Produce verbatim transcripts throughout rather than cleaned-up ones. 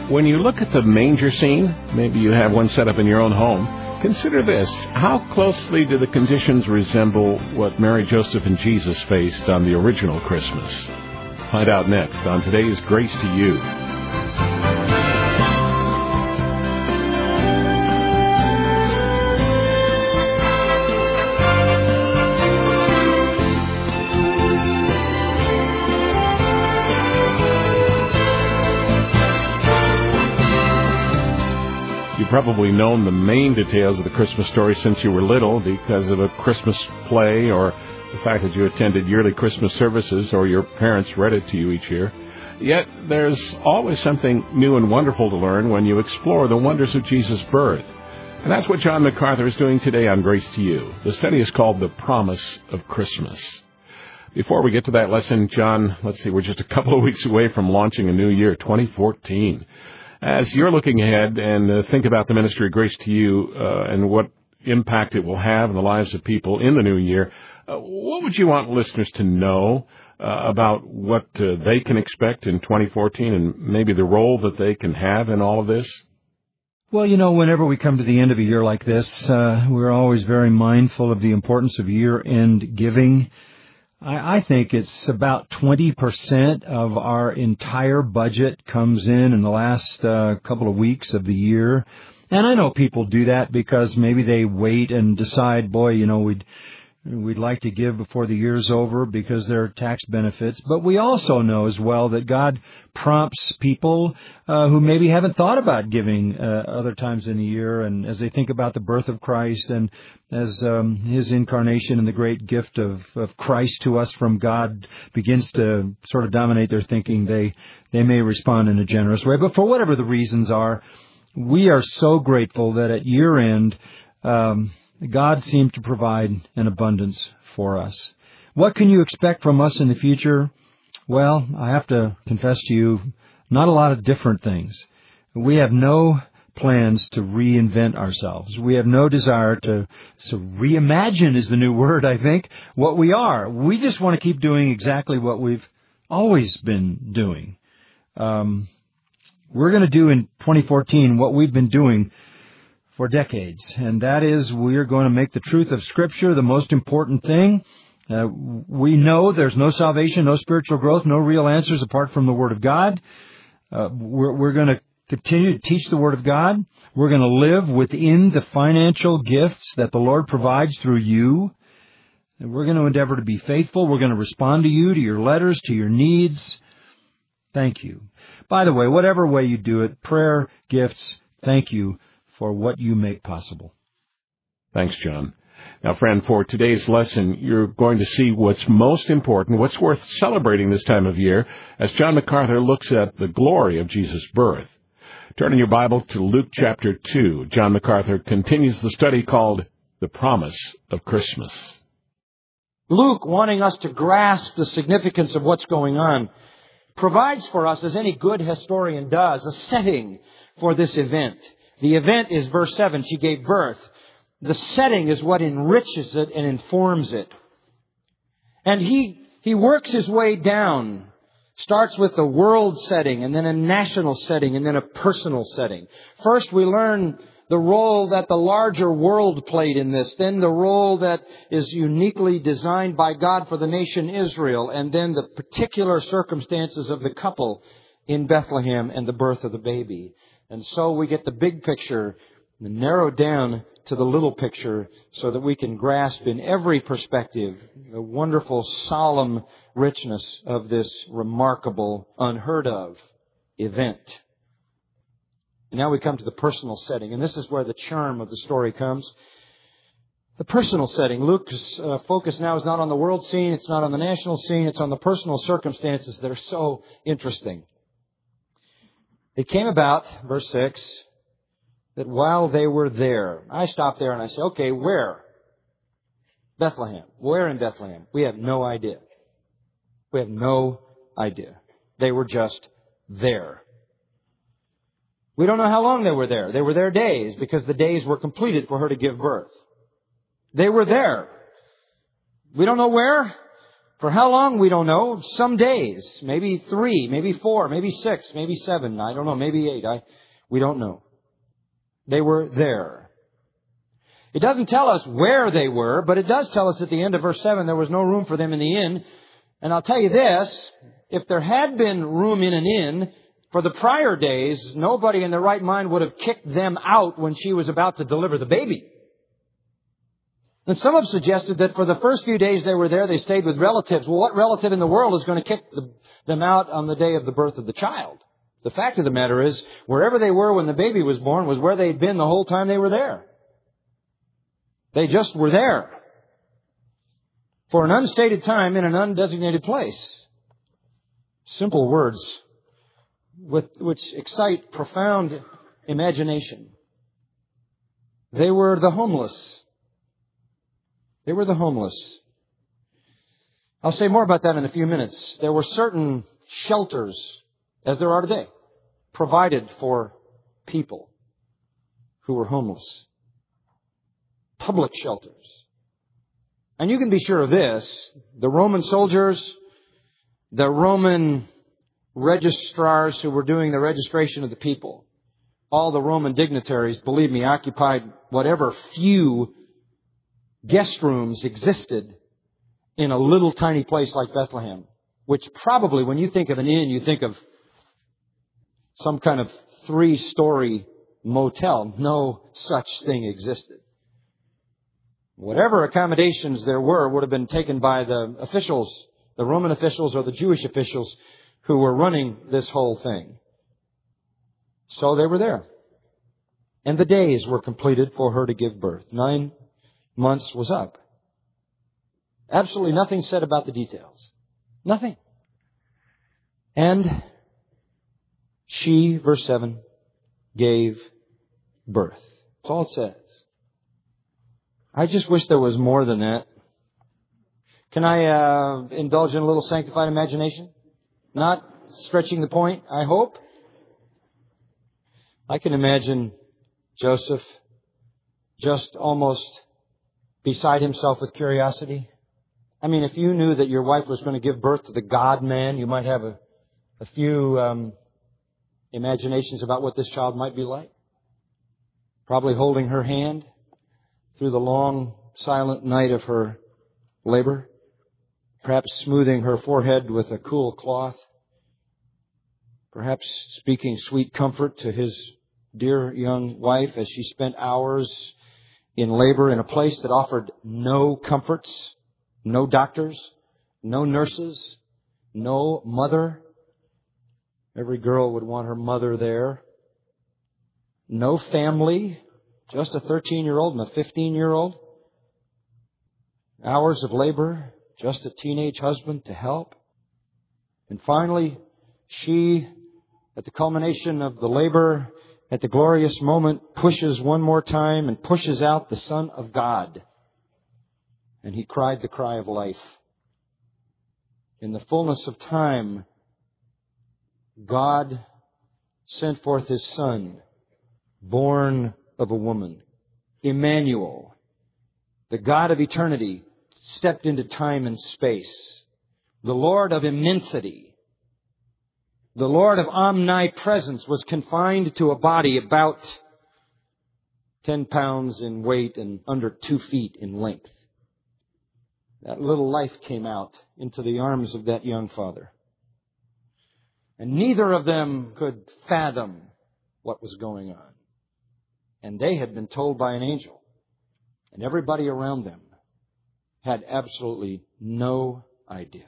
When you look at the manger scene, maybe you have one set up in your own home, consider this. How closely do the conditions resemble what Mary, Joseph, and Jesus faced on the original Christmas? Find out next on today's Grace to You. Probably known the main details of the Christmas story since you were little because of a Christmas play or the fact that you attended yearly Christmas services or your parents read it to you each year. Yet there's always something new and wonderful to learn when you explore the wonders of Jesus' birth. And that's what John MacArthur is doing today on Grace to You. The study is called The Promise of Christmas. Before we get to that lesson, John, let's see, we're just a couple of weeks away from launching a new year, twenty fourteen. As you're looking ahead and uh, think about the ministry of Grace to You uh, and what impact it will have in the lives of people in the new year, uh, what would you want listeners to know uh, about what uh, they can expect in twenty fourteen and maybe the role that they can have in all of this? Well, you know, whenever we come to the end of a year like this, uh, we're always very mindful of the importance of year-end giving. I think it's about twenty percent of our entire budget comes in in the last uh, couple of weeks of the year. And I know people do that because maybe they wait and decide, boy, you know, we'd we'd like to give before the year's over because there are tax benefits. But we also know as well that God prompts people uh, who maybe haven't thought about giving uh, other times in the year, and as they think about the birth of Christ and as um, His incarnation and the great gift of, of Christ to us from God begins to sort of dominate their thinking, they, they may respond in a generous way. But for whatever the reasons are, we are so grateful that at year end, um, God seems to provide an abundance for us. What can you expect from us in the future? Well, I have to confess to you, not a lot of different things. We have no plans to reinvent ourselves. We have no desire to, so reimagine is the new word, I think, what we are. We just want to keep doing exactly what we've always been doing. Um, we're going to do in twenty fourteen what we've been doing for decades, and that is we're going to make the truth of Scripture the most important thing. Uh, we know there's no salvation, no spiritual growth, no real answers apart from the Word of God. Uh, we're, we're going to continue to teach the Word of God. We're going to live within the financial gifts that the Lord provides through you. And we're going to endeavor to be faithful. We're going to respond to you, to your letters, to your needs. Thank you. By the way, whatever way you do it, prayer, gifts, thank you for what you make possible. Thanks, John. Now, friend, for today's lesson, you're going to see what's most important, what's worth celebrating this time of year, as John MacArthur looks at the glory of Jesus' birth. Turn in your Bible to Luke chapter two. John MacArthur continues the study called The Promise of Christmas. Luke, wanting us to grasp the significance of what's going on, provides for us, as any good historian does, a setting for this event. The event is verse seven. She gave birth. The setting is what enriches it and informs it. And he, he works his way down. Starts with the world setting, and then a national setting, and then a personal setting. First, we learn the role that the larger world played in this. Then the role that is uniquely designed by God for the nation Israel. And then the particular circumstances of the couple in Bethlehem and the birth of the baby. And so we get the big picture narrowed down to the little picture so that we can grasp in every perspective the wonderful, solemn richness of this remarkable, unheard of event. And now we come to the personal setting, and this is where the charm of the story comes. The personal setting. Luke's uh, focus now is not on the world scene, it's not on the national scene, it's on the personal circumstances that are so interesting. It came about, verse six, that while they were there, I stopped there and I said, okay, where? Bethlehem. Where in Bethlehem? We have no idea. We have no idea. They were just there. We don't know how long they were there. They were there days because the days were completed for her to give birth. They were there. We don't know where. For how long, we don't know. Some days. Maybe three, maybe four, maybe six, maybe seven. I don't know. Maybe eight. I, we don't know. They were there. It doesn't tell us where they were, but it does tell us at the end of verse seven there was no room for them in the inn. And I'll tell you this, if there had been room in an inn for the prior days, nobody in their right mind would have kicked them out when she was about to deliver the baby. And some have suggested that for the first few days they were there, they stayed with relatives. Well, what relative in the world is going to kick the, them out on the day of the birth of the child? The fact of the matter is, wherever they were when the baby was born was where they'd been the whole time they were there. They just were there for an unstated time in an undesignated place. Simple words with, which excite profound imagination. They were the homeless. They were the homeless. I'll say more about that in a few minutes. There were certain shelters, as there are today, provided for people who were homeless. Public shelters. And you can be sure of this. The Roman soldiers, the Roman registrars who were doing the registration of the people, all the Roman dignitaries, believe me, occupied whatever few guest rooms existed in a little tiny place like Bethlehem, which probably, when you think of an inn, you think of some kind of three-story motel. No such thing existed. Whatever accommodations there were would have been taken by the officials, the Roman officials or the Jewish officials who were running this whole thing. So they were there. And the days were completed for her to give birth. Nine months was up. Absolutely nothing said about the details. Nothing. And she, verse seven, gave birth. That's all it says. I just wish there was more than that. Can I uh, indulge in a little sanctified imagination? Not stretching the point, I hope. I can imagine Joseph just almost beside himself with curiosity. I mean, if you knew that your wife was going to give birth to the God-man, you might have a, a few um, imaginations about what this child might be like. Probably holding her hand through the long, silent night of her labor. Perhaps smoothing her forehead with a cool cloth. Perhaps speaking sweet comfort to his dear young wife as she spent hours in labor in a place that offered no comforts, no doctors, no nurses, no mother. Every girl would want her mother there. No family, just a thirteen-year-old and a fifteen-year-old. Hours of labor, just a teenage husband to help. And finally, she, at the culmination of the labor, at the glorious moment, pushes one more time and pushes out the Son of God. And he cried the cry of life. In the fullness of time, God sent forth His Son, born of a woman. Emmanuel, the God of eternity, stepped into time and space. The Lord of immensity, the Lord of omnipresence, was confined to a body about ten pounds in weight and under two feet in length. That little life came out into the arms of that young father. And neither of them could fathom what was going on. And they had been told by an angel. And everybody around them had absolutely no idea.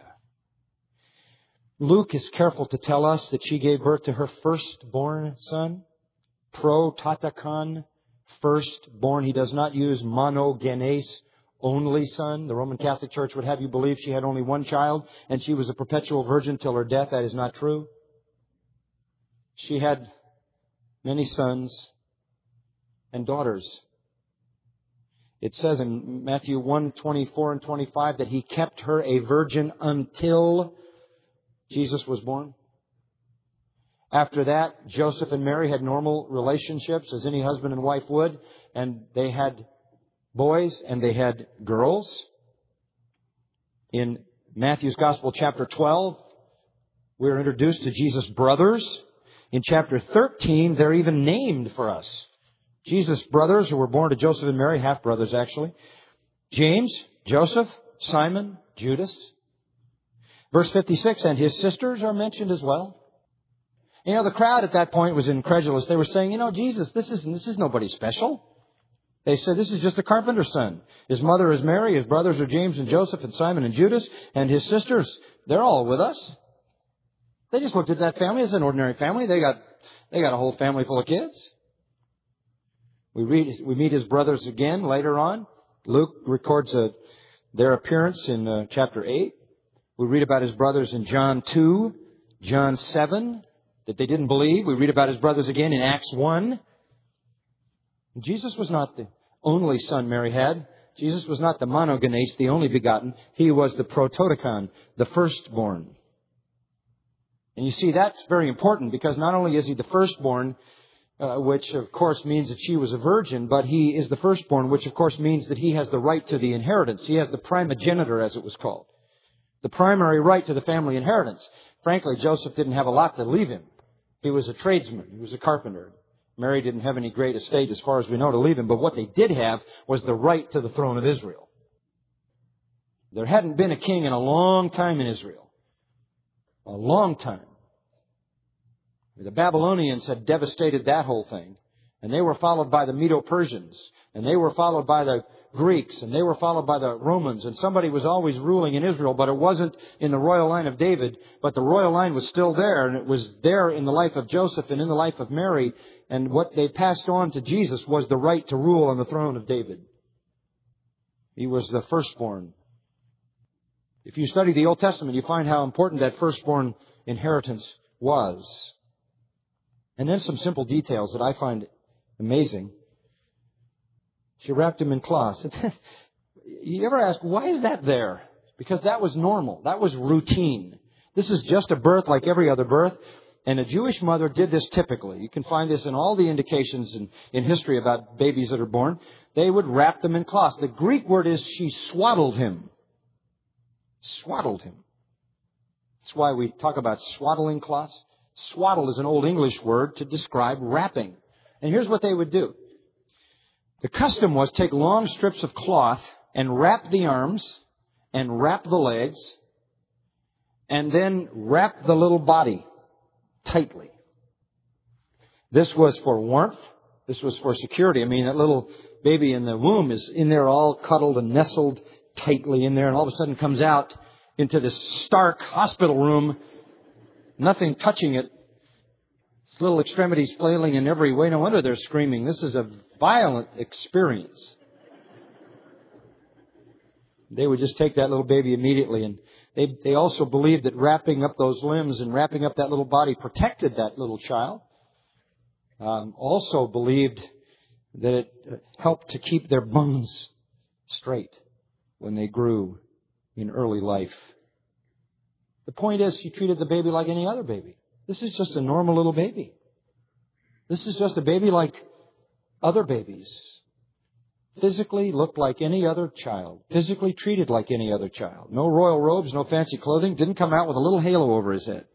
Luke is careful to tell us that she gave birth to her firstborn son. Prototakon, firstborn. He does not use monogenes, only son. The Roman Catholic Church would have you believe she had only one child and she was a perpetual virgin till her death. That is not true. She had many sons and daughters. It says in Matthew one, twenty-four and twenty-five that He kept her a virgin until Jesus was born. After that, Joseph and Mary had normal relationships as any husband and wife would. And they had boys and they had girls. In Matthew's Gospel, chapter twelve, we're introduced to Jesus' brothers. In chapter thirteen, they're even named for us. Jesus' brothers, who were born to Joseph and Mary, half-brothers actually. James, Joseph, Simon, Judas. Verse fifty-six, and his sisters are mentioned as well. You know, the crowd at that point was incredulous. They were saying, you know, Jesus, this is this is nobody special. They said, this is just a carpenter's son. His mother is Mary, his brothers are James and Joseph and Simon and Judas, and his sisters, they're all with us. They just looked at that family as an ordinary family. They got they got a whole family full of kids. We read, we meet his brothers again later on. Luke records a, their appearance in uh, chapter eight. We read about his brothers in John two, John seven, that they didn't believe. We read about his brothers again in Acts one. Jesus was not the only son Mary had. Jesus was not the monogenes, the only begotten. He was the prototokon, the firstborn. And you see, that's very important because not only is he the firstborn, uh, which of course means that she was a virgin, but he is the firstborn, which of course means that he has the right to the inheritance. He has the primogeniture, as it was called. The primary right to the family inheritance. Frankly, Joseph didn't have a lot to leave him. He was a tradesman. He was a carpenter. Mary didn't have any great estate, as far as we know, to leave him. But what they did have was the right to the throne of Israel. There hadn't been a king in a long time in Israel. A long time. The Babylonians had devastated that whole thing. And they were followed by the Medo-Persians. And they were followed by the Greeks. And they were followed by the Romans. And somebody was always ruling in Israel, but it wasn't in the royal line of David. But the royal line was still there. And it was there in the life of Joseph and in the life of Mary. And what they passed on to Jesus was the right to rule on the throne of David. He was the firstborn. If you study the Old Testament, you find how important that firstborn inheritance was. And then some simple details that I find amazing. She wrapped him in cloths. You ever ask, why is that there? Because that was normal. That was routine. This is just a birth like every other birth. And a Jewish mother did this typically. You can find this in all the indications in, in history about babies that are born. They would wrap them in cloths. The Greek word is she swaddled him. Swaddled him. That's why we talk about swaddling cloths. Swaddle is an Old English word to describe wrapping. And here's what they would do. The custom was take long strips of cloth and wrap the arms and wrap the legs and then wrap the little body tightly. This was for warmth. This was for security. I mean, that little baby in the womb is in there all cuddled and nestled tightly in there, and all of a sudden comes out into this stark hospital room, nothing touching it. Its little extremities flailing in every way. No wonder they're screaming. This is a violent experience. They would just take that little baby immediately, and They, they also believed that wrapping up those limbs and wrapping up that little body protected that little child. Um, also believed that it helped to keep their bones straight when they grew in early life. The point is, she treated the baby like any other baby. This is just a normal little baby. This is just a baby like other babies. Physically looked like any other child. Physically treated like any other child. No royal robes, no fancy clothing. Didn't come out with a little halo over his head.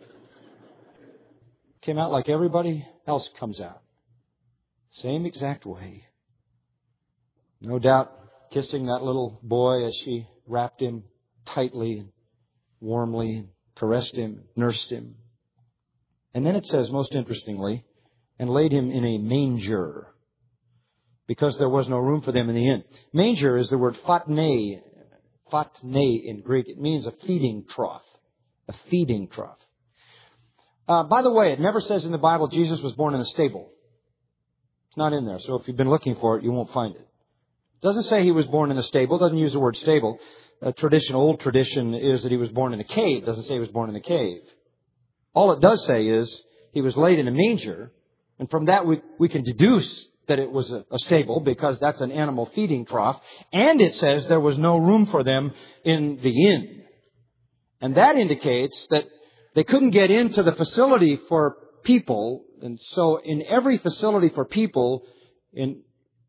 Came out like everybody else comes out. Same exact way. No doubt kissing that little boy as she wrapped him tightly and warmly, and caressed him, nursed him. And then it says, most interestingly, and laid him in a manger, because there was no room for them in the inn. Manger is the word phatne, phatne in Greek. It means a feeding trough, a feeding trough. Uh, by the way, it never says in the Bible Jesus was born in a stable. It's not in there, so if you've been looking for it, you won't find it. It doesn't say he was born in a stable. It doesn't use the word stable. A tradition, old tradition, is that he was born in a cave. It doesn't say he was born in a cave. All it does say is he was laid in a manger, and from that we, we can deduce that it was a, a stable, because that's an animal feeding trough. And it says there was no room for them in the inn. And that indicates that they couldn't get into the facility for people. And so in every facility for people, in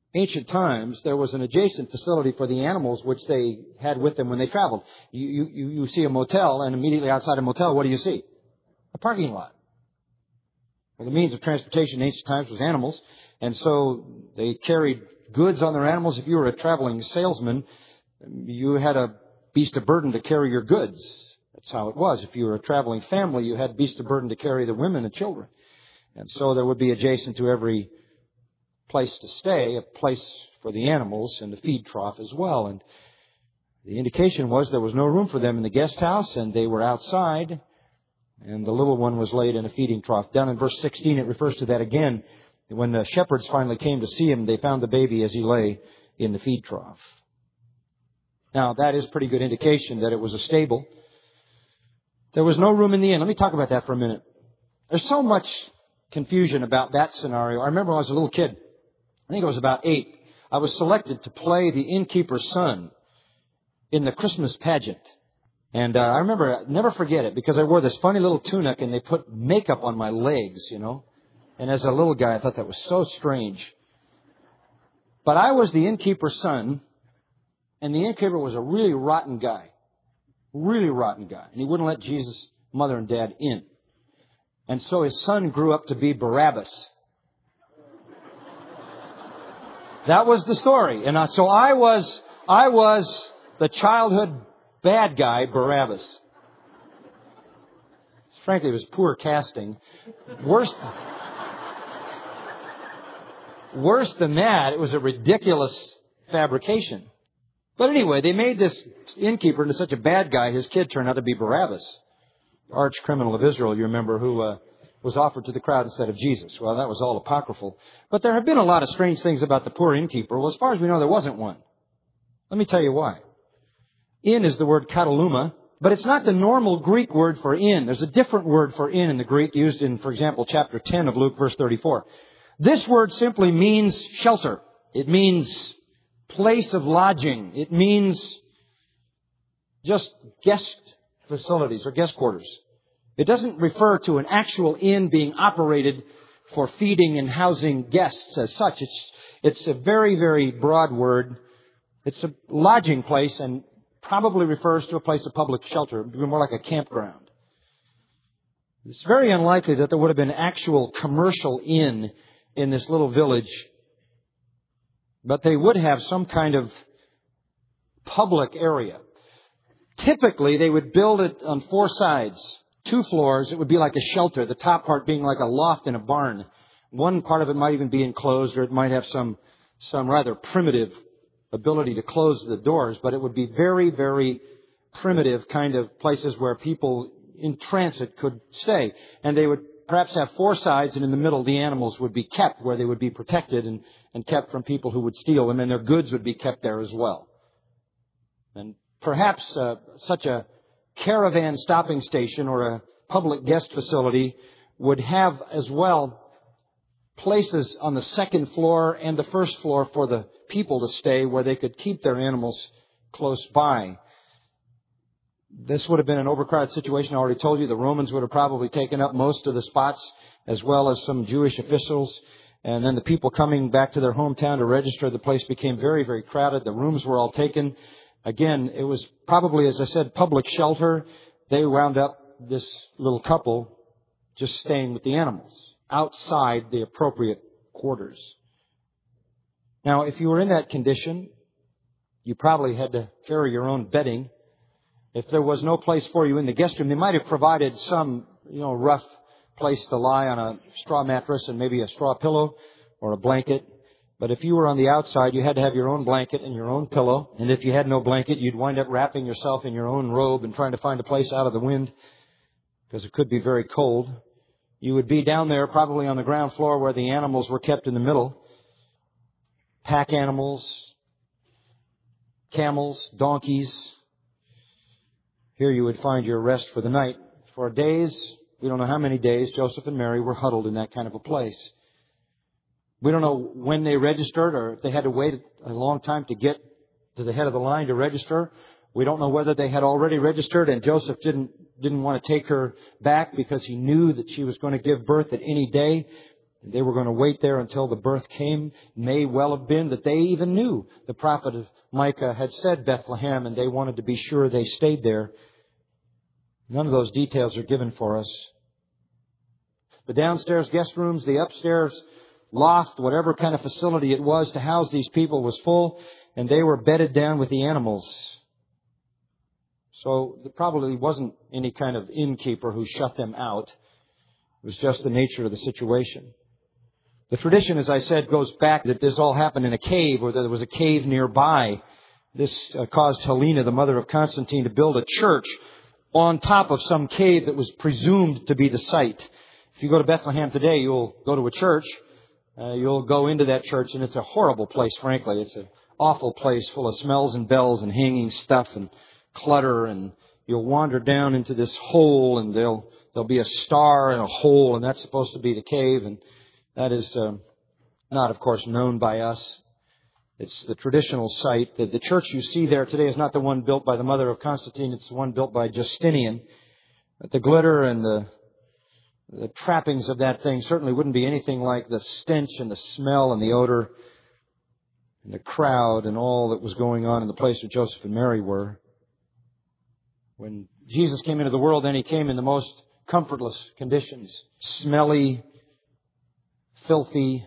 ancient times, there was an adjacent facility for the animals which they had with them when they traveled. You, you, you see a motel, and immediately outside a motel, what do you see? A parking lot. Well, the means of transportation in ancient times was animals, and so they carried goods on their animals. If you were a traveling salesman, you had a beast of burden to carry your goods. That's how it was. If you were a traveling family, you had beast of burden to carry the women and children. And so there would be adjacent to every place to stay, a place for the animals and the feed trough as well. And the indication was there was no room for them in the guest house, and they were outside, and the little one was laid in a feeding trough. Down in verse sixteen, it refers to that again. When the shepherds finally came to see him, they found the baby as he lay in the feed trough. Now, that is pretty good indication that it was a stable. There was no room in the inn. Let me talk about that for a minute. There's so much confusion about that scenario. I remember when I was a little kid, I think I was about eight, I was selected to play the innkeeper's son in the Christmas pageant. And uh, I remember, I'll never forget it, because I wore this funny little tunic and they put makeup on my legs, you know. And as a little guy, I thought that was so strange. But I was the innkeeper's son, and the innkeeper was a really rotten guy. Really rotten guy. And he wouldn't let Jesus' mother and dad in. And so his son grew up to be Barabbas. That was the story. And so I was, I was the childhood bad guy, Barabbas. Frankly, it was poor casting. Worse, worse than that, it was a ridiculous fabrication. But anyway, they made this innkeeper into such a bad guy, his kid turned out to be Barabbas, arch criminal of Israel, you remember, who uh, was offered to the crowd instead of Jesus. Well, that was all apocryphal. But there have been a lot of strange things about the poor innkeeper. Well, as far as we know, there wasn't one. Let me tell you why. Inn is the word kataluma, but it's not the normal Greek word for inn. There's a different word for inn in the Greek used in, for example, chapter ten of Luke, verse thirty-four. This word simply means shelter. It means place of lodging. It means just guest facilities or guest quarters. It doesn't refer to an actual inn being operated for feeding and housing guests as such. It's, it's a very, very broad word. It's a lodging place and probably refers to a place of public shelter. It would be more like a campground. It's very unlikely that there would have been actual commercial inn in this little village, but they would have some kind of public area. Typically, they would build it on four sides, two floors. It would be like a shelter, the top part being like a loft in a barn. One part of it might even be enclosed, or it might have some, some rather primitive ability to close the doors, but it would be very, very primitive kind of places where people in transit could stay. And they would perhaps have four sides, and in the middle the animals would be kept where they would be protected and, and kept from people who would steal them, and their goods would be kept there as well. And perhaps uh, such a caravan stopping station or a public guest facility would have as well places on the second floor and the first floor for the people to stay where they could keep their animals close by. This would have been an overcrowded situation. I already told you the Romans would have probably taken up most of the spots, as well as some Jewish officials. And then the people coming back to their hometown to register, the place became very, very crowded. The rooms were all taken. Again, it was probably, as I said, public shelter. They wound up, this little couple, just staying with the animals outside the appropriate quarters. Now, if you were in that condition, you probably had to carry your own bedding. If there was no place for you in the guest room, they might have provided some, you know, rough place to lie on a straw mattress and maybe a straw pillow or a blanket. But if you were on the outside, you had to have your own blanket and your own pillow. And if you had no blanket, you'd wind up wrapping yourself in your own robe and trying to find a place out of the wind, because it could be very cold. You would be down there probably on the ground floor where the animals were kept in the middle. Pack animals, camels, donkeys. Here you would find your rest for the night. For days, we don't know how many days, Joseph and Mary were huddled in that kind of a place. We don't know when they registered or if they had to wait a long time to get to the head of the line to register. We don't know whether they had already registered and Joseph didn't didn't want to take her back because he knew that she was going to give birth at any day. They were going to wait there until the birth came. It may well have been that they even knew the prophet of Micah had said Bethlehem, and they wanted to be sure they stayed there. None of those details are given for us. The downstairs guest rooms, the upstairs loft, whatever kind of facility it was to house these people was full, and they were bedded down with the animals. So there probably wasn't any kind of innkeeper who shut them out. It was just the nature of the situation. The tradition, as I said, goes back that this all happened in a cave, or that there was a cave nearby. This uh, caused Helena, the mother of Constantine, to build a church on top of some cave that was presumed to be the site. If you go to Bethlehem today, you'll go to a church. Uh, you'll go into that church, and it's a horrible place, frankly. It's an awful place full of smells and bells and hanging stuff and clutter. And you'll wander down into this hole, and there'll, there'll be a star in a hole, and that's supposed to be the cave. And that is uh, not, of course, known by us. It's the traditional site. The, the church you see there today is not the one built by the mother of Constantine. It's the one built by Justinian. But the glitter and the, the trappings of that thing certainly wouldn't be anything like the stench and the smell and the odor and the crowd and all that was going on in the place where Joseph and Mary were. When Jesus came into the world, then He came in the most comfortless conditions. Smelly, filthy.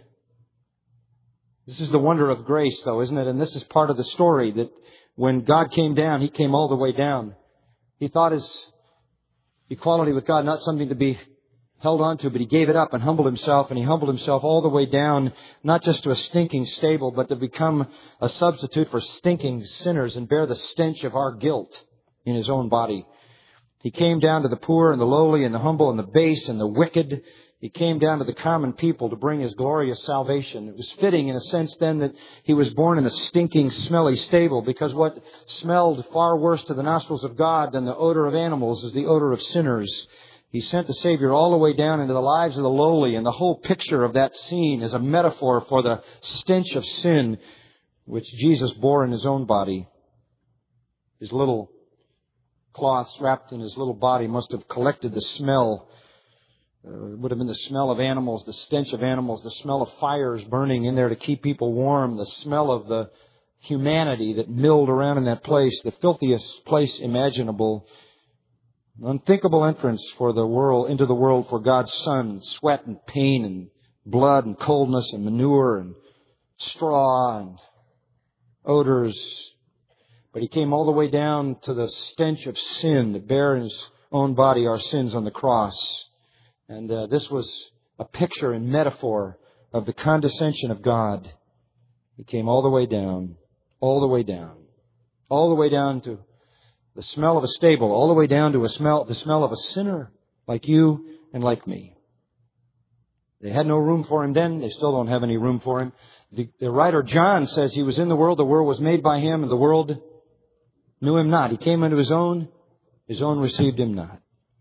This is the wonder of grace, though, isn't it? And this is part of the story, that when God came down, He came all the way down. He thought His equality with God not something to be held on to, but He gave it up and humbled Himself, and He humbled Himself all the way down, not just to a stinking stable, but to become a substitute for stinking sinners and bear the stench of our guilt in His own body. He came down to the poor and the lowly and the humble and the base and the wicked. He came down to the common people to bring His glorious salvation. It was fitting, in a sense, then, that He was born in a stinking, smelly stable, because what smelled far worse to the nostrils of God than the odor of animals is the odor of sinners. He sent the Savior all the way down into the lives of the lowly, and the whole picture of that scene is a metaphor for the stench of sin which Jesus bore in His own body. His little cloths wrapped in His little body must have collected the smell. Uh, it would have been the smell of animals, the stench of animals, the smell of fires burning in there to keep people warm, the smell of the humanity that milled around in that place, the filthiest place imaginable. An unthinkable entrance for the world, into the world for God's Son, sweat and pain and blood and coldness and manure and straw and odors. But He came all the way down to the stench of sin to bear in His own body our sins on the cross. And uh, this was a picture and metaphor of the condescension of God. He came all the way down, all the way down, all the way down to the smell of a stable, all the way down to a smell, the smell of a sinner like you and like me. They had no room for Him then. They still don't have any room for Him. The, the writer John says He was in the world. The world was made by Him, and the world knew Him not. He came unto His own. His own received Him not.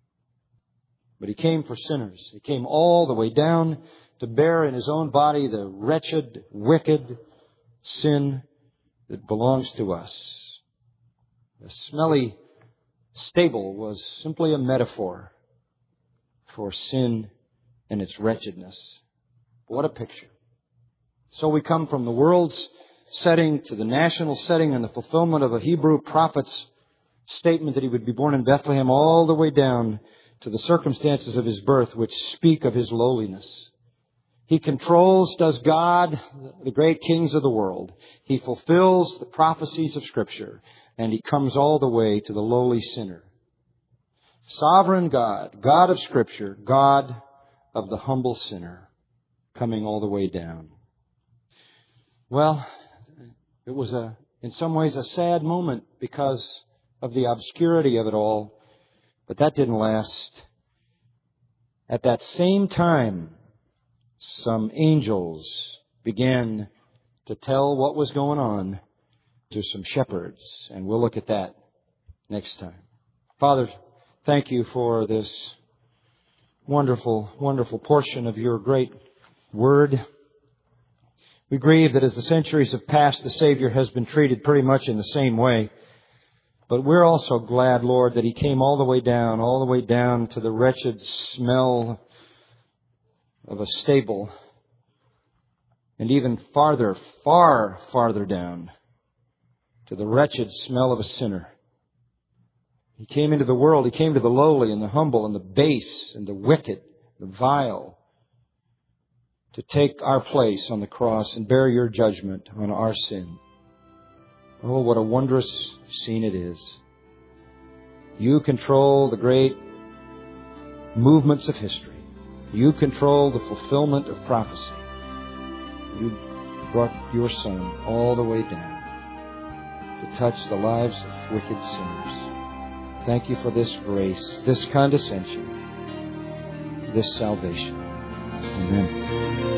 But He came for sinners. He came all the way down to bear in His own body the wretched, wicked sin that belongs to us. The smelly stable was simply a metaphor for sin and its wretchedness. What a picture. So we come from the world's setting to the national setting and the fulfillment of a Hebrew prophet's statement that He would be born in Bethlehem, all the way down to the circumstances of His birth, which speak of His lowliness. He controls, does God, the great kings of the world. He fulfills the prophecies of Scripture, and He comes all the way to the lowly sinner. Sovereign God, God of Scripture, God of the humble sinner, coming all the way down. Well, it was a, in some ways, a sad moment because of the obscurity of it all. But that didn't last. At that same time, some angels began to tell what was going on to some shepherds. And we'll look at that next time. Father, thank You for this wonderful, wonderful portion of Your great Word. We grieve that as the centuries have passed, the Savior has been treated pretty much in the same way. But we're also glad, Lord, that He came all the way down, all the way down to the wretched smell of a stable and even farther, far farther down to the wretched smell of a sinner. He came into the world. He came to the lowly and the humble and the base and the wicked, the vile, to take our place on the cross and bear your judgment on our sin. Oh, what a wondrous scene it is. You control the great movements of history. You control the fulfillment of prophecy. You brought your Son all the way down to touch the lives of wicked sinners. Thank you for this grace, this condescension, this salvation. Amen.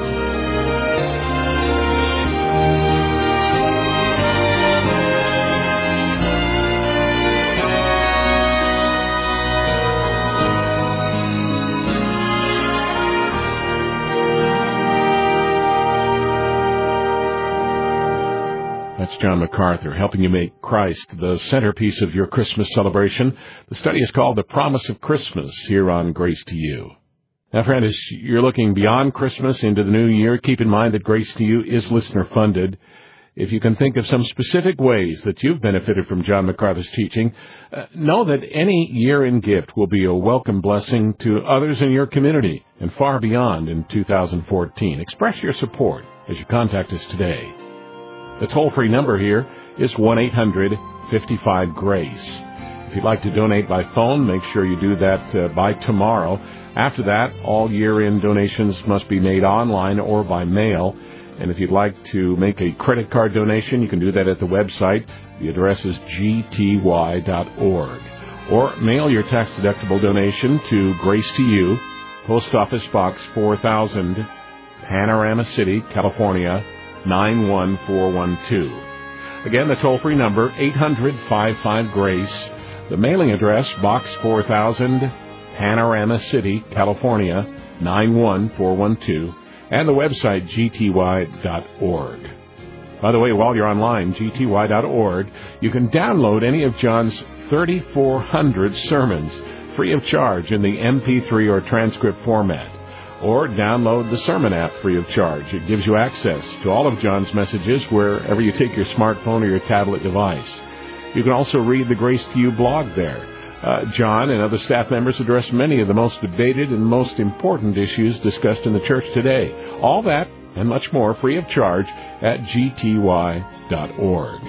That's John MacArthur, helping you make Christ the centerpiece of your Christmas celebration. The study is called The Promise of Christmas here on Grace to You. Now, friend, as you're looking beyond Christmas into the new year, keep in mind that Grace to You is listener-funded. If you can think of some specific ways that you've benefited from John MacArthur's teaching, uh, know that any year-end gift will be a welcome blessing to others in your community and far beyond in two thousand fourteen. Express your support as you contact us today. The toll-free number here is one eight hundred fifty-five GRACE. If you'd like to donate by phone, make sure you do that uh, by tomorrow. After that, all year-end donations must be made online or by mail. And if you'd like to make a credit card donation, you can do that at the website. The address is g t y dot org. Or mail your tax-deductible donation to Grace to You, Post Office Box four thousand, Panorama City, California, nine one four one two. Again, the toll-free number, eight hundred fifty-five GRACE. The mailing address, Box four thousand, Panorama City, California, nine one four one two. And the website, g t y dot org. By the way, while you're online, g t y dot org, you can download any of John's thirty-four hundred sermons free of charge in the M P three or transcript format. Or download the Sermon app free of charge. It gives you access to all of John's messages wherever you take your smartphone or your tablet device. You can also read the Grace to You blog there. Uh, John and other staff members address many of the most debated and most important issues discussed in the church today. All that and much more free of charge at g t y dot org.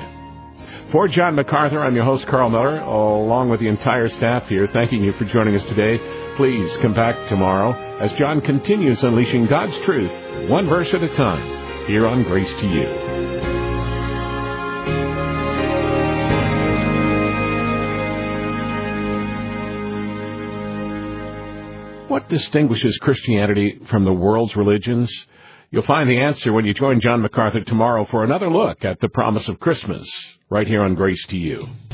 For John MacArthur, I'm your host, Carl Miller, along with the entire staff here, thanking you for joining us today. Please come back tomorrow as John continues unleashing God's truth, one verse at a time, here on Grace to You. What distinguishes Christianity from the world's religions? You'll find the answer when you join John MacArthur tomorrow for another look at the promise of Christmas, right here on Grace to You.